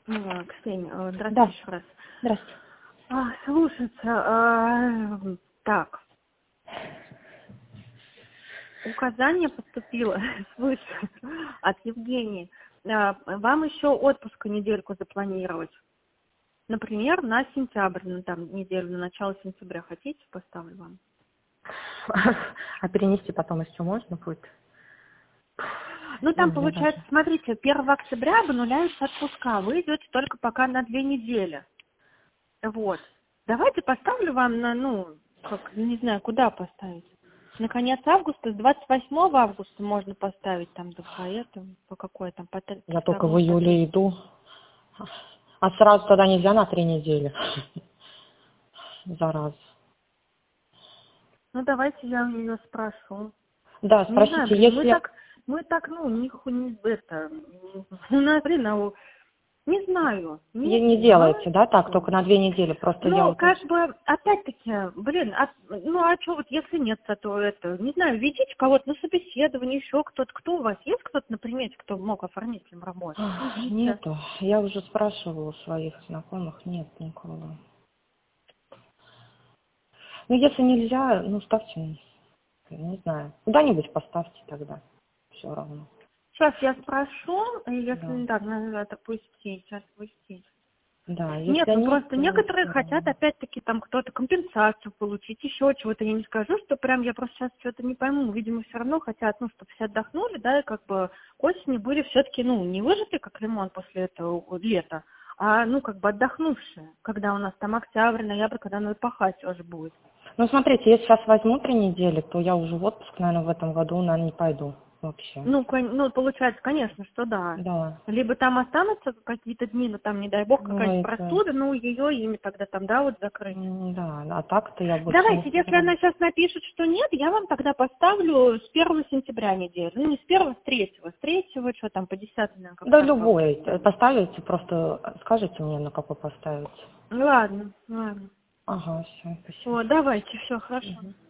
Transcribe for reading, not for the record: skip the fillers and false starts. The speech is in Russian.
Ксения, Да, здравствуйте еще раз. здравствуйте. Слушайте, так, указание поступило свыше от Евгении. Вам еще отпуска недельку запланировать. Например, на сентябрь, там неделю, на начало сентября. Хотите, поставлю вам? А перенести потом еще можно будет? Ну, Ну, там мне получается, даже. смотрите, 1 октября обнуляются отпуска. Вы идете только пока на 2 недели. Вот. Давайте поставлю вам на, не знаю, куда поставить. На конец августа, с 28 августа можно поставить там по какой там, по Я только в 2, по июле 3. иду. А сразу тогда нельзя на 3 недели? За раз. Ну, давайте я у нее спрошу. Да, Не знаю, спросите, блин, мы если... так, у нас, не знаю, Не нету, делаете, да, так, только нету. на 2 недели, просто я Ну, вот... как бы, опять-таки, а что вот, если нет, то не знаю, ведите кого-то на собеседование, еще кто-то. Кто у вас? Есть кто-то на примете, кто мог оформить им работу? Ведите. Нету. Я уже спрашивала у своих знакомых, нет никого. Ну, если нельзя, ставьте, не знаю, куда-нибудь поставьте тогда. Все равно. Сейчас я спрошу, и если Да. не так, надо отпустить. Да, Нет, если нет, просто то некоторые все хотят, равно. опять-таки, там кто-то компенсацию получить, еще чего-то. Я не скажу, что прям я просто сейчас что-то не пойму. Видимо, все равно хотят, чтобы все отдохнули, да, и как бы к осени были все-таки, не выжатые, как лимон после этого лета, а, как бы отдохнувшие, когда у нас там октябрь, ноябрь, когда надо пахать уже будет. Ну, смотрите, если сейчас возьму 3 недели, то я уже в отпуск, наверное, в этом году, наверное, не пойду вообще. Получается, конечно, что да. Да. Либо там останутся какие-то дни, там, не дай бог, Ну, какая-нибудь это... простуда, ее ими тогда там, да, вот закрыть. Да, а так-то я больше не Давайте, если она собираюсь. сейчас напишет, что нет, я вам тогда поставлю с 1 сентября неделю. Ну, не с 1, с 3. С 3, что там, по 10, наверное, как Да, там у вас любой. будет. Поставите, просто скажите мне, на какой поставить. Ладно. Ага, все, спасибо. Вот, давайте, все, хорошо. Мгм.